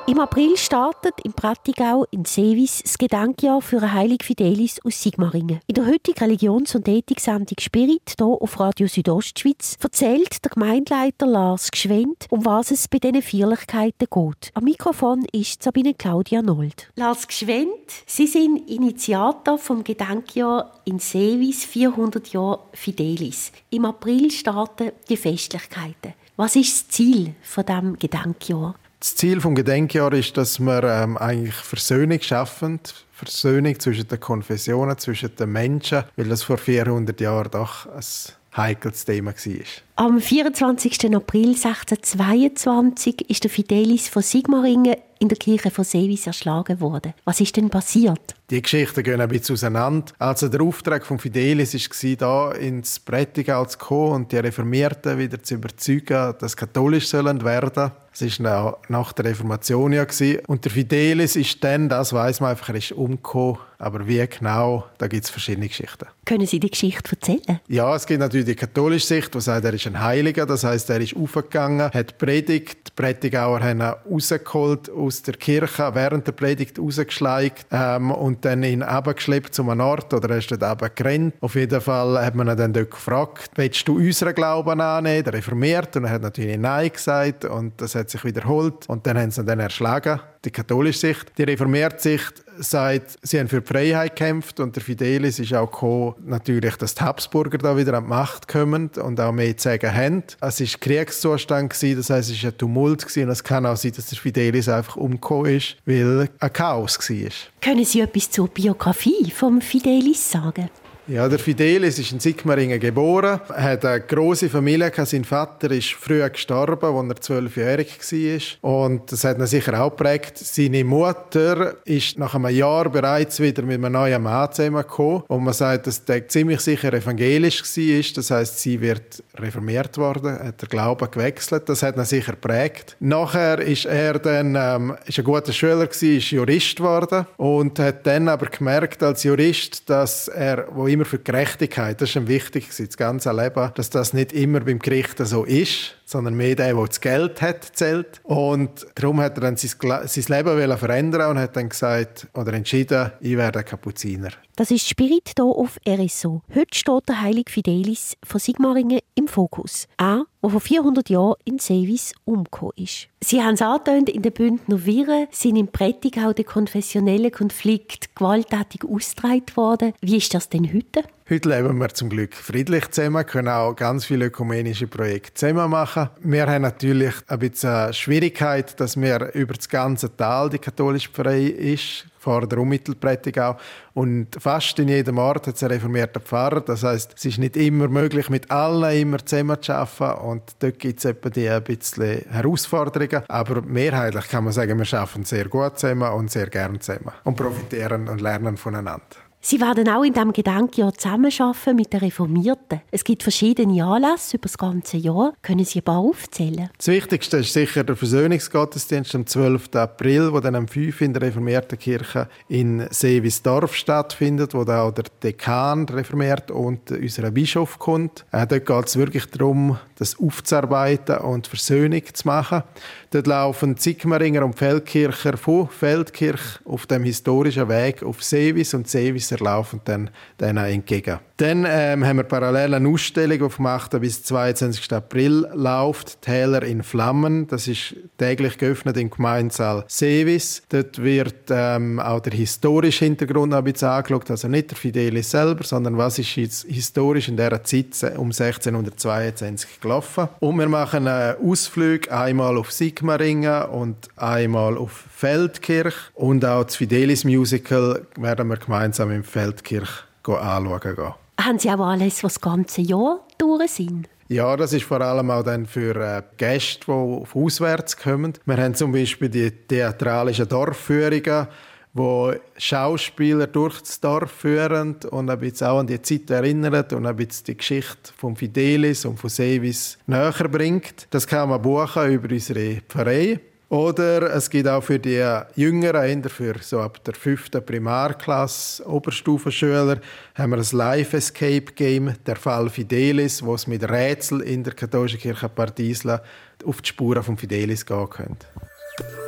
Im April startet im Prättigau in Seewis das Gedenkjahr für einen Heilig Fidelis aus Sigmaringen. In der heutigen Religions- und Ethik-Sendung Spirit hier auf Radio Südostschweiz erzählt der Gemeindeleiter Lars Gschwend, um was es bei diesen Feierlichkeiten geht. Am Mikrofon ist Sabine Claudia Nold. Lars Gschwend, Sie sind Initiator vom Gedenkjahr in Seewis 400 Jahre Fidelis. Im April starten die Festlichkeiten. Was ist das Ziel von diesem Gedenkjahr? Das Ziel des Gedenkjahres ist, dass wir eigentlich Versöhnung schaffen. Versöhnung zwischen den Konfessionen, zwischen den Menschen, weil das vor 400 Jahren doch ein heikles Thema war. Am 24. April 1622 ist der Fidelis von Sigmaringen in der Kirche von Seewis erschlagen worden. Was ist denn passiert? Die Geschichten gehen ein bisschen auseinander. Also der Auftrag von Fidelis war, hier ins Prättigau zu kommen und die Reformierten wieder zu überzeugen, dass katholisch werden sollen. Das war nach der Reformation. Und der Fidelis ist dann, das weiss man einfach, er ist umgekommen. Aber wie genau, da gibt es verschiedene Geschichten. Können Sie die Geschichte erzählen? Ja, es gibt natürlich die katholische Sicht, die sagt, er ist ein Heiliger. Das heisst, er ist aufgegangen, hat predigt. Die Prättigauer haben ihn rausgeholt aus der Kirche, während der Predigt rausgeschleicht und dann ihn runtergeschleppt zu einem Ort oder er ist dort runtergerannt. Auf jeden Fall hat man ihn dann dort gefragt, willst du unseren Glauben annehmen, der reformiert? Und er hat natürlich Nein gesagt und das hat sich wiederholt. Und dann haben sie ihn dann erschlagen. Die katholische Sicht. Die reformierte Sicht sagt, sie haben für die Freiheit gekämpft und der Fidelis ist auch gekommen, natürlich, dass die Habsburger da wieder an die Macht kommen und auch mehr zu sagen haben. Es war Kriegszustand, das heisst, es war ein Tumult und es kann auch sein, dass der Fidelis einfach umgekommen ist, weil ein Chaos war. Können Sie etwas zur Biografie vom Fidelis sagen? Ja, der Fidelis ist in Sigmaringen geboren. Er hat eine grosse Familie. Sein Vater ist früh gestorben, als er 12-jährig war. Und das hat ihn sicher auch geprägt. Seine Mutter ist nach einem Jahr bereits wieder mit einem neuen Mann zusammengekommen. Und man sagt, dass der ziemlich sicher evangelisch war. Das heisst, sie wird reformiert worden, hat den Glauben gewechselt. Das hat ihn sicher geprägt. Nachher ist er dann ist ein guter Schüler, ist Jurist geworden und hat dann aber gemerkt als Jurist, dass er, wo immer für Gerechtigkeit, das ist ihm wichtig, das ganze Leben, dass das nicht immer beim Gericht so ist, sondern mehr der das Geld hat, zählt. Und darum hat er dann sein Leben verändern und hat dann gesagt oder entschieden, ich werde Kapuziner. Das ist Spirit hier auf RSO. Heute steht der Heilige Fidelis von Sigmaringen im Fokus. Er, der vor 400 Jahren in Seewis umgekommen ist. Sie haben es angetönt, in den Bündner Wirren sind im Prättigau der konfessionelle Konflikt gewalttätig ausgetragen worden. Wie ist das denn heute? Heute leben wir zum Glück friedlich zusammen, können auch ganz viele ökumenische Projekte zusammen machen. Wir haben natürlich ein bisschen Schwierigkeit, dass wir über das ganze Tal die katholische Pfarrei ist, vor der Mittelprättigau. Und fast in jedem Ort hat es einen reformierten Pfarrer. Das heisst, es ist nicht immer möglich, mit allen immer zusammen zu arbeiten. Und dort gibt es etwa die ein bisschen Herausforderungen. Aber mehrheitlich kann man sagen, wir arbeiten sehr gut zusammen und sehr gerne zusammen. Und profitieren und lernen voneinander. Sie werden auch in diesem Gedenkjahr zusammenarbeiten mit den Reformierten. Es gibt verschiedene Anlässe über das ganze Jahr. Können Sie ein paar aufzählen? Das Wichtigste ist sicher der Versöhnungsgottesdienst am 12. April, der dann am 5. in der reformierten Kirche in Seewisdorf stattfindet, wo dann auch der Dekan reformiert und unser Bischof kommt. Dort geht es wirklich darum, das aufzuarbeiten und Versöhnung zu machen. Dort laufen Sigmaringer und Feldkircher von Feldkirch auf dem historischen Weg auf Seewis und Seewiser laufen dann denen entgegen. Dann haben wir parallel eine Ausstellung, die vom 8. bis 22. April läuft, «Täler in Flammen». Das ist täglich geöffnet im Gemeindesaal Seewis. Dort wird auch der historische Hintergrund ein bisschen angeschaut, also nicht der Fidelis selber, sondern was ist jetzt historisch in dieser Zeit um 1622 gelaufen. Und wir machen Ausflüge einmal auf Sigmaringen und einmal auf Feldkirch. Und auch das Fidelis-Musical werden wir gemeinsam in Feldkirch anschauen gehen. Haben Sie auch alles, was das ganze Jahr durch sind? Ja, das ist vor allem auch dann für Gäste, die auf auswärts kommen. Wir haben zum Beispiel die theatralischen Dorfführungen, wo Schauspieler durch das Dorf führen und ein bisschen auch an die Zeit erinnern und ein bisschen die Geschichte von Fidelis und von Seewis näher bringt. Das kann man buchen über unsere Pfarrei. Oder es gibt auch für die Jüngeren, für so ab der 5. Primarklasse, Oberstufenschüler, haben wir ein Live-Escape-Game, der Fall Fidelis, wo es mit Rätsel in der katholischen Kirche Partisla auf die Spuren von Fidelis gehen könnte.